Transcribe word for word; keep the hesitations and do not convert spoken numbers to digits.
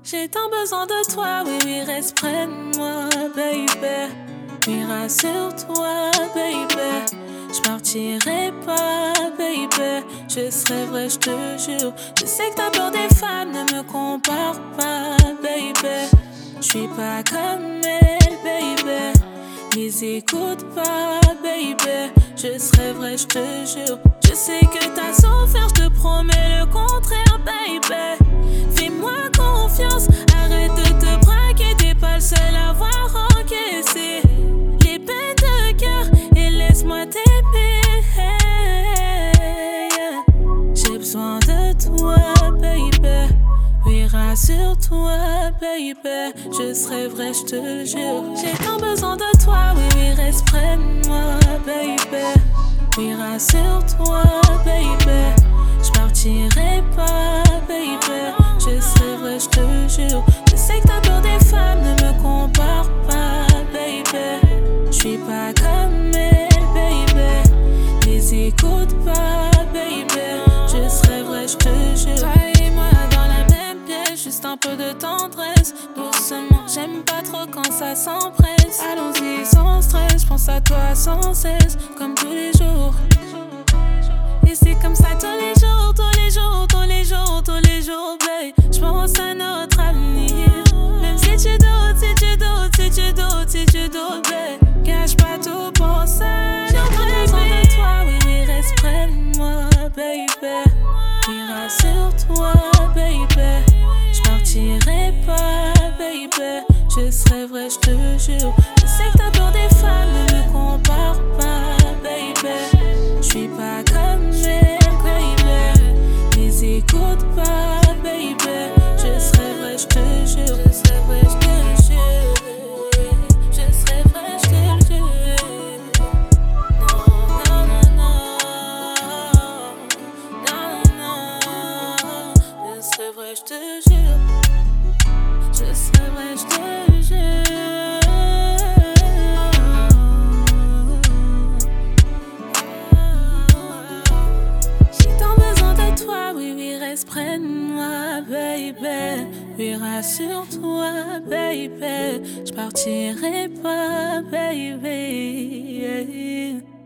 J'ai tant besoin de toi, oui, oui, reste près de moi, baby. Oui, rassure-toi, baby. Je partirai pas, baby. Je serai vrai, je te jure. Je sais que t'as peur des femmes, ne me compare pas, baby. Je suis pas comme elle, baby. Les écoute pas, baby. Je serai vrai, je te jure. Je sais que t'as souffert, je te promets le contraire, baby. Fais-moi confiance, arrête de te braquer. T'es pas le seul à avoir encaissé les peines de cœur et laisse-moi t'aimer. J'ai besoin de toi, baby. Oui, rassure-toi, baby. Je serai vrai, je te le jure. J'ai tant besoin de toi, oui, oui, reste près de moi, baby. Oui, rassure-toi, baby. Je partirai pas, baby. Je serai vrai, je te le jure. Je sais que t'as peur des femmes, ne me compare pas, baby. Je suis pas comme elle, baby. Les écoute pas, baby. Je serai vrai, je te jure. Toi et moi dans la même pièce, juste un peu de tendresse. Doucement, j'aime pas trop quand ça s'empresse. Allons-y sans stress, je pense à toi sans cesse, comme tous les jours. Et c'est comme ça tous les jours, tous les jours, tous les jours, tous les jours, babe. Je pense à notre avenir. Même si tu doutes, si tu doutes, si tu doutes, si tu doutes, babe. Cache pas tout pour ça. J'ai besoin de toi, oui, oui, reste près de moi, baby. Oui, rassure-toi, baby. Je partirai pas, baby. Je serai vrai, je te jure. Je sais que t'as peur des femmes, ne me compare pas, baby. Je suis pas comme elle, baby. Les écoute pas, baby. Je serai vrai, je te jure. Je serai vrai, je te jure. Je serai vrai, je te jure. Non, non, non, non. Non, non. Je serai vrai, je te jure. Je serai vrai, je te jure. J'ai tant besoin de toi, oui, oui, reste près de moi, baby. Oui, rassure-toi, baby. Je partirai pas, baby.